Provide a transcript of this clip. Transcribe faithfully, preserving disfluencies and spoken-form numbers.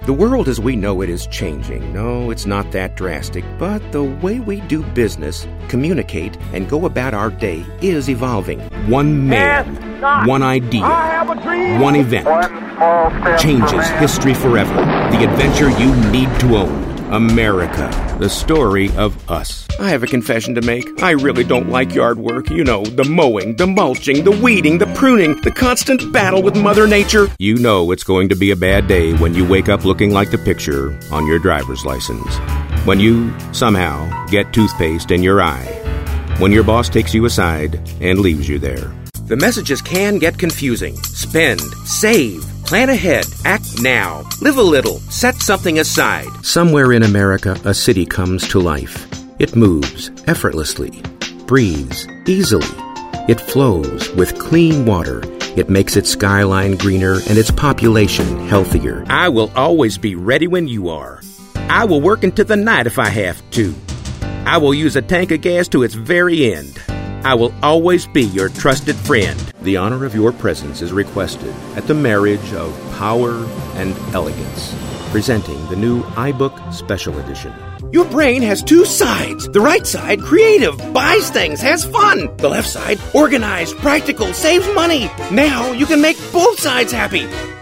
The world as we know it is changing. No, it's not that drastic, but the way we do business, communicate, and go about our day is evolving. One man, one idea, one event changes history forever. The adventure you need to own. America, the story of us. I have a confession to make. I really don't like yard work. You know, the mowing, the mulching, the weeding, the pruning, the constant battle with Mother Nature. You know it's going to be a bad day when you wake up looking like the picture on your driver's license. When you, somehow, get toothpaste in your eye. When your boss takes you aside and leaves you there. The messages can get confusing. Spend, save, plan ahead, act now, live a little, set something aside. Somewhere in America, a city comes to life. It moves effortlessly, breathes easily. It flows with clean water. It makes its skyline greener and its population healthier. I will always be ready when you are. I will work into the night if I have to. I will use a tank of gas to its very end. I will always be your trusted friend. The honor of your presence is requested at the marriage of power and elegance. Presenting the new iBook Special Edition. Your brain has two sides. The right side, creative, buys things, has fun. The left side, organized, practical, saves money. Now you can make both sides happy.